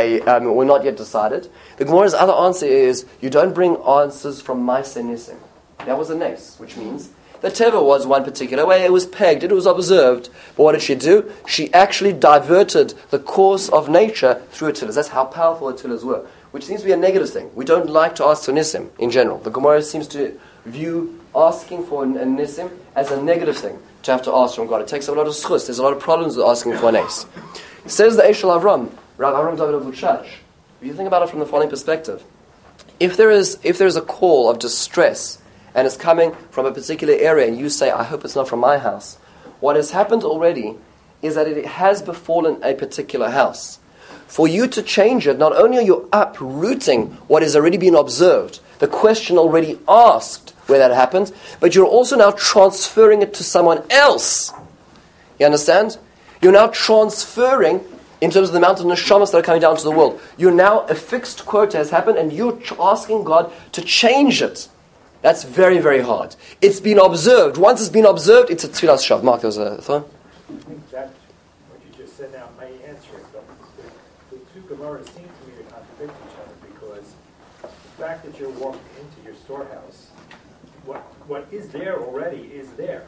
Speaker 1: not yet decided. The Gemara's other answer is, you don't bring answers from Ma'aseh Nisim. That was a nes, which means the teva was one particular way. It was pegged, it was observed. But what did she do? She actually diverted the course of nature through attilas. That's how powerful attilas were, which seems to be a negative thing. We don't like to ask for nisim in general. The Gemara seems to view asking for a nisim as a negative thing to have to ask from God. It takes a lot of schus. There's a lot of problems with asking for a nes. It says the Eshel Avram, Rav Avram David of Buchach. If you think about it from the following perspective, if there is a call of distress and it's coming from a particular area, and you say, I hope it's not from my house, what has happened already is that it has befallen a particular house. For you to change it, not only are you uprooting what has already been observed, the question already asked where that happened, but you're also now transferring it to someone else. You understand? You're now transferring, in terms of the amount of neshamas that are coming down to the world, you're now, a fixed quota has happened, and you're asking God to change it. That's very, very hard. It's been observed. Once it's been observed, it's a tfilas shav. Mark, there was a thought?
Speaker 3: I think that what you just said now may answer it, but the 2 Gemaras seem to me to contradict each other, because the fact that you're walking into your storehouse, what is there already is there.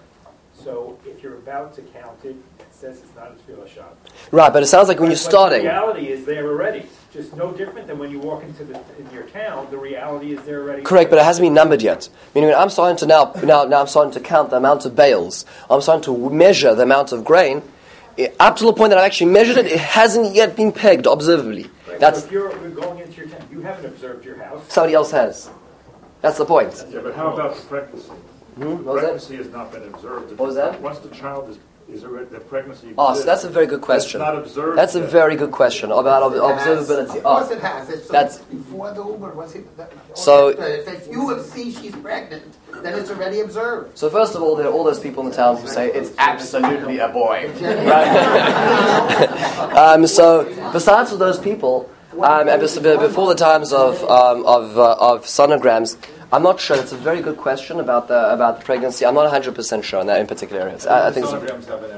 Speaker 3: So if you're about to count it, it says it's not a tfilas shav.
Speaker 1: Right, but it sounds like when you're starting.
Speaker 3: The reality is there already. Just no different than when you walk into in your town. The reality is there already.
Speaker 1: Correct, but it hasn't been numbered yet. Meaning, when I'm starting to now I'm starting to count the amount of bales. I'm starting to measure the amount of grain. Up to the point that I've actually measured it, it hasn't yet been pegged observably.
Speaker 3: Right.
Speaker 1: That's
Speaker 3: so if you're going into your town, you haven't observed your house.
Speaker 1: Somebody else has. That's the point.
Speaker 4: Yeah, but how about the pregnancy? Pregnancy has not been observed.
Speaker 1: What was that?
Speaker 4: Once the child is already, the pregnancy
Speaker 1: Oh, so that's a very good question.
Speaker 4: That's not observed.
Speaker 1: That's a very good question about observability.
Speaker 2: Of course it has. That's before the Uber.
Speaker 1: So
Speaker 2: if you would see she's pregnant, then it's already observed.
Speaker 1: So first of all, there are all those people in the town who say it's absolutely a boy. Right? So besides those people, and before the times of sonograms, I'm not sure. It's a very good question about the pregnancy. I'm not 100% sure in particular areas. I think
Speaker 4: sonograms have an error code.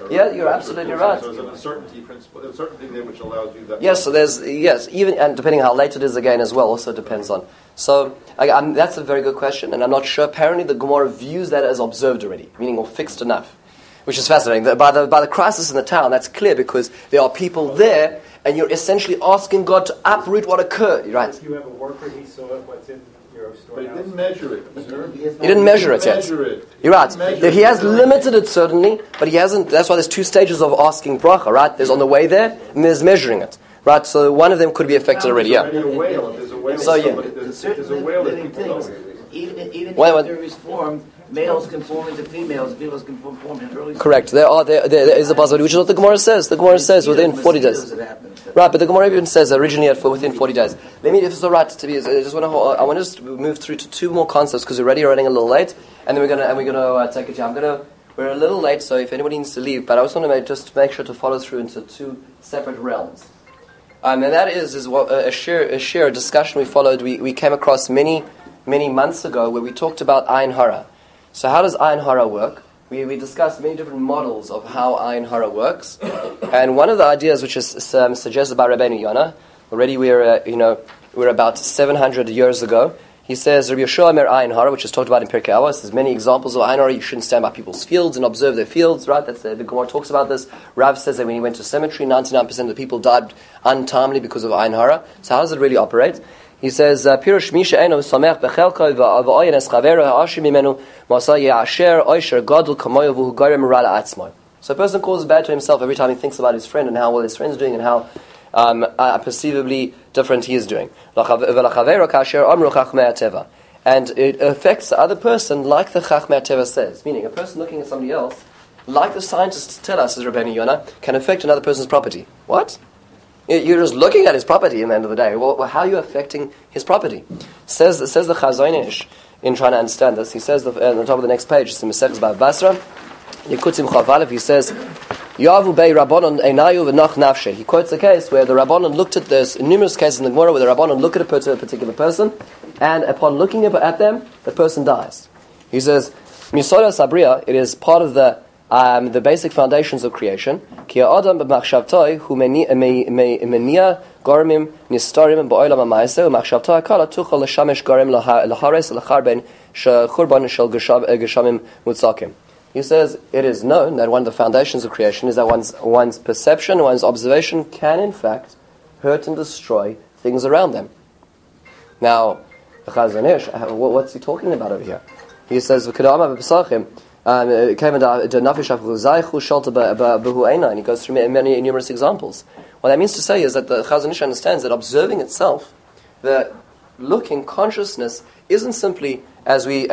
Speaker 1: Yeah, you're absolutely right.
Speaker 5: So there's an uncertainty principle, uncertainty there which allows you that.
Speaker 1: Yes, so even, and depending on how late it is again as well, also depends on. So that's a very good question, and I'm not sure. Apparently, the Gemara views that as observed already, meaning or fixed enough, which is fascinating. By the crisis in the town, that's clear because there are people there, and you're essentially asking God to uproot what occurred. Right?
Speaker 3: If you have a worker, he saw what's in your
Speaker 5: But he
Speaker 3: storehouse.
Speaker 5: didn't measure it. Sir.
Speaker 1: He didn't measure it yet. You're right. He has limited it certainly, but he hasn't. That's why there's two stages of asking bracha. Right? There's on the way there, and there's measuring it. Right? So one of them could be affected already. Yeah.
Speaker 5: There's a whale. There's a whale.
Speaker 1: So, yeah.
Speaker 5: There's a whale that people know.
Speaker 2: Even
Speaker 1: Wait,
Speaker 2: if there is formed, males can form into females, females can form into early.
Speaker 1: Correct. There is a possibility, which is what the Gemara says. The Gemara says within 40 days. Right, but the Gemara even says originally within 40 days. Let me, if it's all right to be, I want to just move through to two more concepts because we're already running a little late, and then we're gonna take it. We're a little late, so if anybody needs to leave, but I also want to make sure to follow through into two separate realms. And that is what a sheer discussion we followed. We came across many months ago where we talked about Ayin Hara. So how does Ayin Hara work? We discussed many different models of how Ayin Hara works, and one of the ideas which is suggested by Rabbeinu Yonah, already we're about 700 years ago. He says Rabbi Yeshua Mer Ayin Hara, which is talked about in Pirkei Avos. There's many examples of Ayin Hara. You shouldn't stand by people's fields and observe their fields, right? That's the Gemara talks about this. Rav says that when he went to cemetery, 99% of the people died untimely because of Ayin Hara. So how does it really operate? He says, Pirush Misha Eno Samech Bechelko Va'ayin Es Chavero Ha'ashim Mimenu Masa Ye'asher Oisher Gadol Kamoyo V'hu Garem Rala Atzmoy. So a person calls bad to himself every time he thinks about his friend and how well his friend's doing and how perceivably different he is doing. And it affects the other person like the Chachmei Teva says. Meaning, a person looking at somebody else, like the scientists tell us, as Rabbeinu Yonah, can affect another person's property. What? You're just looking at his property in the end of the day. Well, how are you affecting his property? Says the Chazon Ish, in trying to understand this, he says on the top of the next page, it's in Masechtas Bava Basra, Yekutzim Chav Aleph, he says, Yavu Bei Rabbanon Einayu V'Nach Nafshe. He quotes a case where the Rabbanon looked at this, in numerous cases in the Gemara, where the Rabbanon look at a particular person, and upon looking at them, the person dies. He says, Misoda Sabriya, it is part of the basic foundations of creation. Ki ha'adam b'machshavtoi hu menia garmim nistarim ba'olam ha'maaseh u'machshavtoi ha'kala tuchal l'shamesh garim l'hares l'charben shechurban shel geshamim mutzakim. He says it is known that one of the foundations of creation is that one's perception, one's observation can in fact hurt and destroy things around them. Now, the Chazon Ish, what's he talking about over here? He says, and he goes through many numerous examples. What that means to say is that the Chazon Ish understands that observing itself, the looking consciousness, isn't simply as we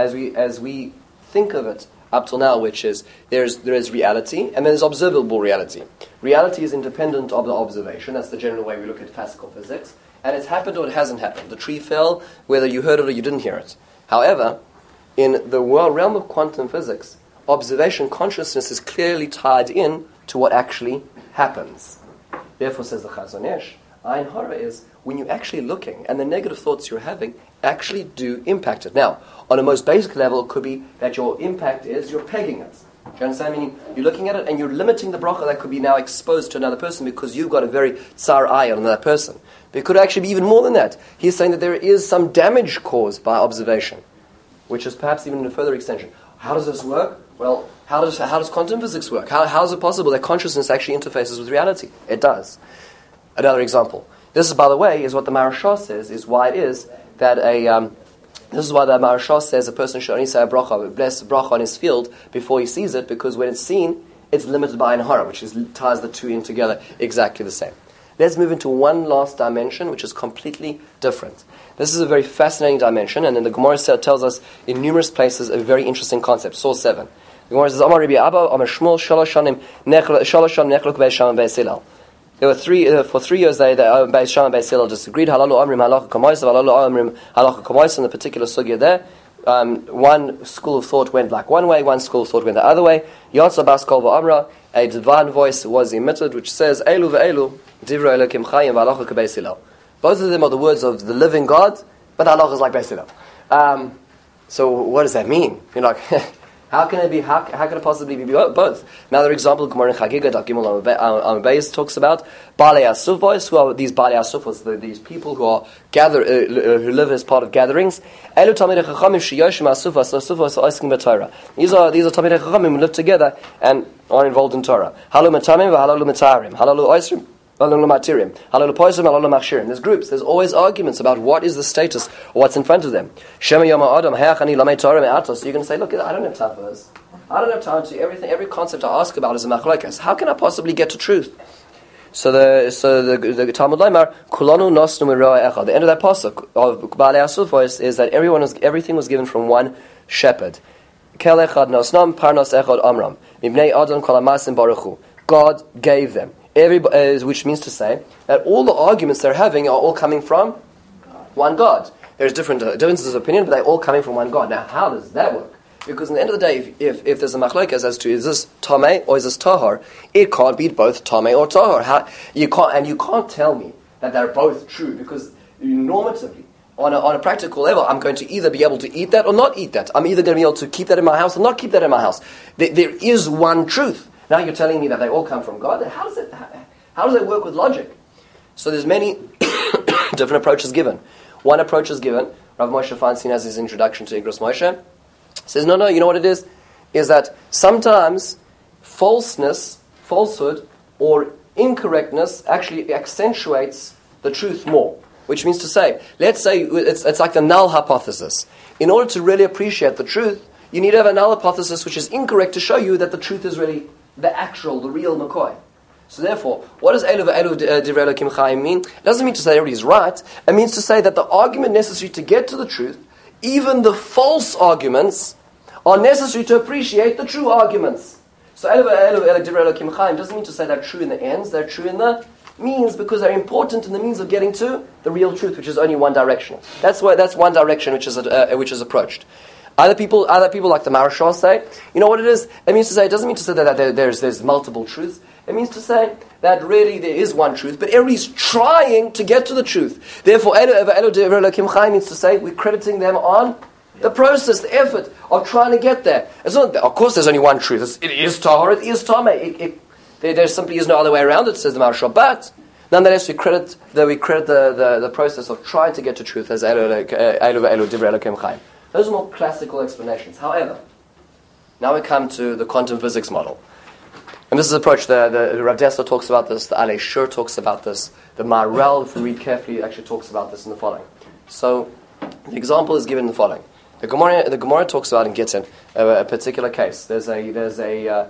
Speaker 1: think of it up till now, which is there is reality and there's observable reality. Reality is independent of the observation. That's the general way we look at classical physics. And it's happened or it hasn't happened. The tree fell, whether you heard it or you didn't hear it. However, in the realm of quantum physics, observation consciousness is clearly tied in to what actually happens. Therefore, says the Chazon Ish, Ayin Hara is when you're actually looking and the negative thoughts you're having actually do impact it. Now, on a most basic level, it could be that your impact is you're pegging it. Do you understand? Meaning, you're looking at it and you're limiting the bracha that could be now exposed to another person because you've got a very tsar eye on another person. But it could actually be even more than that. He's saying that there is some damage caused by observation, which is perhaps even a further extension. How does this work? Well, how does quantum physics work? How is it possible that consciousness actually interfaces with reality? It does. Another example. This is, by the way, is what the Maharsha says, is why it is that this is why the Maharsha says a person should only say a bracha, bless bracha on his field before he sees it, because when it's seen, it's limited by Ayin Hara, which ties the two in together exactly the same. Let's move into one last dimension, which is completely different. This is a very fascinating dimension, and then the Gemara tells us in numerous places a very interesting concept. Source 7. The Gemara says, Amar Rabbi Abba, Amar Shmuel, Shalosh shanim nechlok beis Shammai beis Hillel. There were for 3 years Beis Shammai and Beis Hillel disagreed. Halalu Amrim halacha kamois, halalu Amrim halacha kamois. In the particular sugya there, one school of thought went like one way, one school of thought went the other way. Yatsa bas kol va'amra, a divine voice was emitted which says, Elu ve'elu, divrei Elokim chayim v'halacha kabeis Hillel. Both of them are the words of the living God, but halacha is like Beis Hillel. So what does that mean? You're like, How can it be? How can it possibly be both? Another example, Gemara in Chagiga, Daf Gimel Amud Beis talks about Balei Asufos, who are these Balei Asufos, these people who are who live as part of gatherings. Elu Talmidei Chachamim sheyoshim Asufos oiskim b'Torah. These are Talmidei Chachamim who live together and are involved in Torah. Halu Matamim v'Halu Matarim. Halu Oisrim. There's groups, there's always arguments about what is the status or what's in front of them. So you're going to say, look, I don't have time for this. I don't have time to every concept I ask about is a machlokes. How can I possibly get to truth? So the Talmud Lomar, Kulanu Nosnu Miroa Echad. The end of that pasuk of Balei Asufos is that everything was given from one shepherd. Kel Echad Nosnam Parnos Echad Amram. Mibnei Adon Kol Hamasim Baruchu. God gave them. Which means to say that all the arguments they're having are all coming from one God. There's differences of opinion, but they're all coming from one God. Now, how does that work? Because in the end of the day, if there's a machlokes as to is this tamei or is this tahor, it can't be both tamei or tahor. You can't tell me that they're both true, because normatively, on a practical level, I'm going to either be able to eat that or not eat that. I'm either going to be able to keep that in my house or not keep that in my house. There is one truth. Now you're telling me that they all come from God. How does it work with logic? So there's many different approaches given. One approach is given. Rav Moshe Feinstein has his introduction to Igros Moshe. Says, no, you know what it is? Is that sometimes falsehood, or incorrectness actually accentuates the truth more. Which means to say, let's say it's like the null hypothesis. In order to really appreciate the truth, you need to have a null hypothesis which is incorrect to show you that the truth is really the real McCoy. So therefore, what does Elu v'Elu Divrei Elokim Chaim mean? It doesn't mean to say everybody's right. It means to say that the argument necessary to get to the truth, even the false arguments, are necessary to appreciate the true arguments. So Elu v'Elu Divrei Elokim Chaim doesn't mean to say they're true in the ends, they're true in the means, because they're important in the means of getting to the real truth, which is only one directional. That's one direction which is approached. Other people like the Marashal say, you know what it is? It means to say, it doesn't mean to say that there's multiple truths. It means to say that really there is one truth, but everybody's trying to get to the truth. Therefore, Elu Divrei Elokim Chaim means to say we're crediting them on the process, the effort of trying to get there. Of course, there's only one truth. It is Tahor, it is Tameh. There simply is no other way around it, says the Marashal. But nonetheless, we credit the process of trying to get to truth as Elu Divrei Elokim Chaim. Those are more classical explanations. However, now we come to the quantum physics model. And this is an approach, the Rav Dessler talks about this, the Alei Shur talks about this, the Maharal, if we read carefully, actually talks about this in the following. So, the example is given in the following. The Gemara talks about in Gittin a particular case. There's a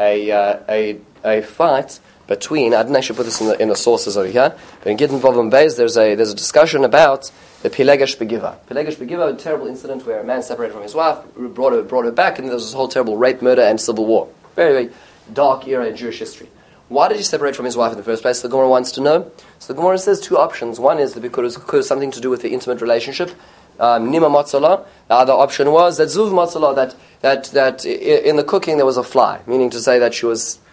Speaker 1: fight between, I didn't actually put this in the sources over here, but in Gittin Vav Beis there's a discussion about the Pilegesh Begiva. Pilegesh Begiva, a terrible incident where a man separated from his wife, brought her back, and there was this whole terrible rape, murder, and civil war. Very, very dark era in Jewish history. Why did he separate from his wife in the first place? The Gemara wants to know. So the Gemara says two options. One is that because it was something to do with the intimate relationship. Nima Matzala. The other option was that Zuv Matzala, that in the cooking there was a fly, meaning to say that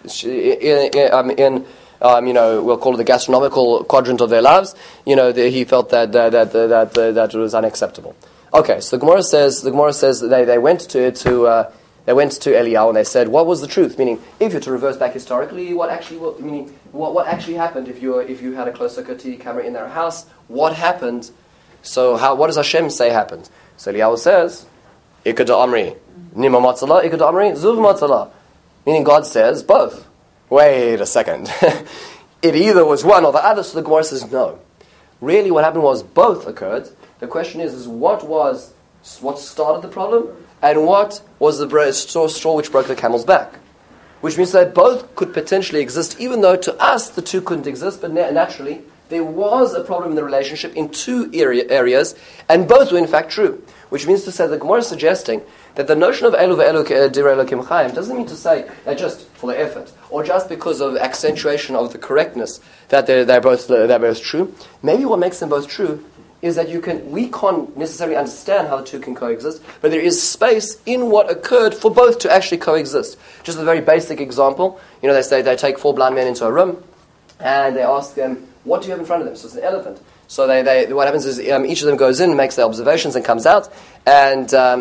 Speaker 1: we'll call it the gastronomical quadrant of their lives. He felt that it was unacceptable. Okay, so the Gemara says they went to Eliyahu and they said, what was the truth? Meaning, if you're to reverse back historically, what actually happened if you had a closed circuit TV camera in their house? What happened? So what does Hashem say happened? So Eliyahu says, Ikada Amri, Nima Matzala, Ikada Amri, Zuv Matzala. Meaning God says both. Wait a second. It either was one or the other, so the Gemara says no. Really what happened was both occurred. The question is what started the problem, and what was the straw which broke the camel's back? Which means that both could potentially exist, even though to us the two couldn't exist, but naturally there was a problem in the relationship in two areas, and both were in fact true. Which means to say the Gemara is suggesting that the notion of Elu v'Elu Divrei Elokim Chaim doesn't mean to say that just for the effort, or just because of accentuation of the correctness, that they're both true. Maybe what makes them both true is that we can't necessarily understand how the two can coexist, but there is space in what occurred for both to actually coexist. Just a very basic example, they say they take 4 blind men into a room, and they ask them, what do you have in front of them? So it's an elephant. So what happens is each of them goes in, makes their observations, and comes out, and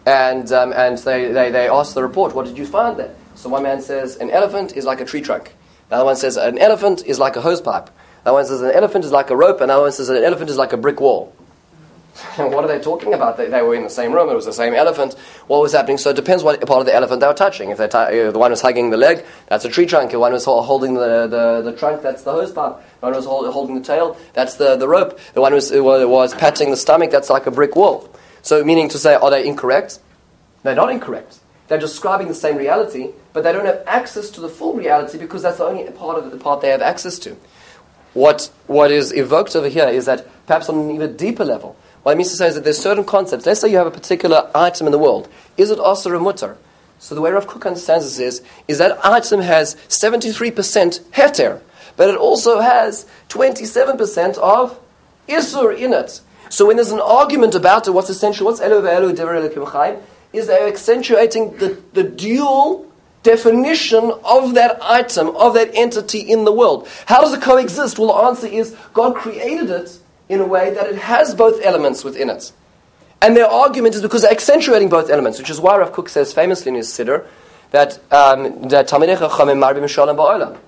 Speaker 1: and they ask the report, what did you find there? So one man says, an elephant is like a tree trunk. The other one says, an elephant is like a hose pipe. The other one says, an elephant is like a rope, and the other one says, an elephant is like a brick wall. What are they talking about? They were in the same room. It was the same elephant. What was happening? So it depends what part of the elephant they were touching. If the one was hugging the leg, that's a tree trunk. If the one was holding the trunk, that's the hose pipe. The one was holding the tail, that's the rope. The one was patting the stomach, that's like a brick wall. So meaning to say, are they incorrect? They're not incorrect. They're describing the same reality, but they don't have access to the full reality because that's the only part of the part they have access to. What is evoked over here is that perhaps on an even deeper level, what it means to say is that there's certain concepts. Let's say you have a particular item in the world. Is it asur or mutar? So the way Rav Kook understands this is that item has 73% heter, but it also has 27% of isur in it. So when there's an argument about it, what's essential? What's elu ve'elu devar elokim chaim? Is they're accentuating the dual definition of that item, of that entity in the world. How does it coexist? Well, the answer is God created it in a way that it has both elements within it. And their argument is because they're accentuating both elements, which is why Rav Kook says famously in his Siddur that Talmidei Chachamim marbim shalom ba'olam,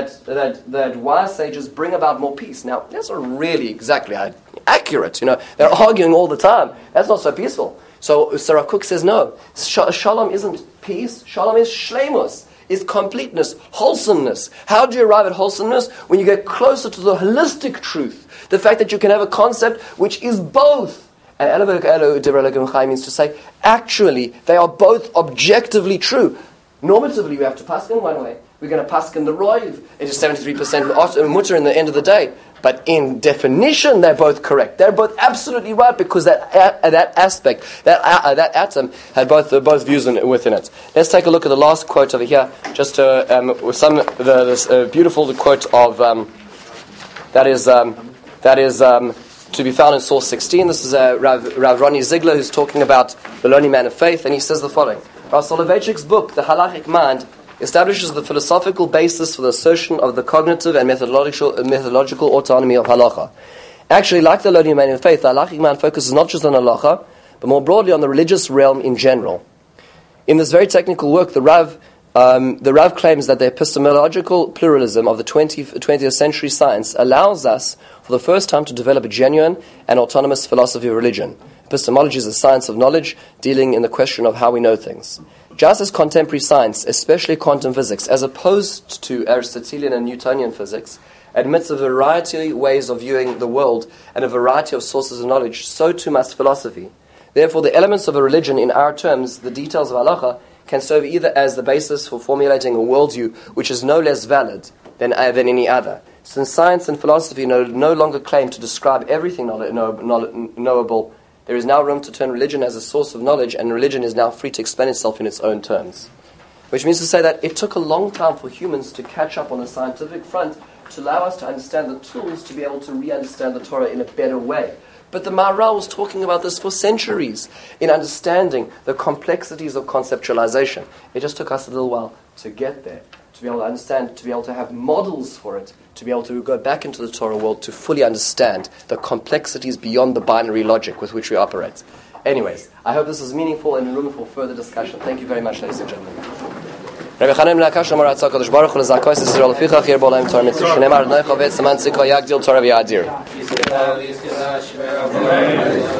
Speaker 1: that wise sages bring about more peace. Now, that's not really exactly accurate. They're arguing all the time. That's not so peaceful. So Rav Kook says, no, shalom isn't peace. Shalom is shleimus, is completeness, wholesomeness. How do you arrive at wholesomeness? When you get closer to the holistic truth. The fact that you can have a concept which is both. And elu devar elokim chaim means to say, actually, they are both objectively true. Normatively, we have to paskin one way. We're going to paskin the roiv. It is 73% mutter in the end of the day. But in definition, they're both correct. They're both absolutely right because that aspect, that atom, had both views within it. Let's take a look at the last quote over here. Just this beautiful quote of that is to be found in Source 16. This is Rav Ronnie Ziegler who's talking about the lonely man of faith, and he says the following: Rav Soloveitchik's book, The Halachic Mind, establishes the philosophical basis for the assertion of the cognitive and methodological autonomy of halacha. Actually, like the lonely man of faith, the halachic mind focuses not just on halacha, but more broadly on the religious realm in general. In this very technical work, the Rav claims that the epistemological pluralism of the 20th century science allows us, for the first time, to develop a genuine and autonomous philosophy of religion. Epistemology is a science of knowledge, dealing in the question of how we know things. Just as contemporary science, especially quantum physics, as opposed to Aristotelian and Newtonian physics, admits a variety of ways of viewing the world and a variety of sources of knowledge, so too must philosophy. Therefore, the elements of a religion, in our terms, the details of halacha, can serve either as the basis for formulating a worldview which is no less valid than any other. Since science and philosophy no longer claim to describe everything knowable, there is now room to turn religion as a source of knowledge, and religion is now free to explain itself in its own terms. Which means to say that it took a long time for humans to catch up on the scientific front to allow us to understand the tools to be able to re-understand the Torah in a better way. But the Maharal was talking about this for centuries, in understanding the complexities of conceptualization. It just took us a little while to get there, to be able to understand, to be able to have models for it, to be able to go back into the Torah world to fully understand the complexities beyond the binary logic with which we operate. Anyways, I hope this was meaningful and room for further discussion. Thank you very much, ladies and gentlemen. Rabbi Chanan ben Akash Amar Atzak Kadosh Baruch Hu L'Zakos Yisrael Lefichach Yer B'Olam Torah Mitzvah Shneimar Adonai Chavetz Saman Tzika Yagdil Torah V'Yadir.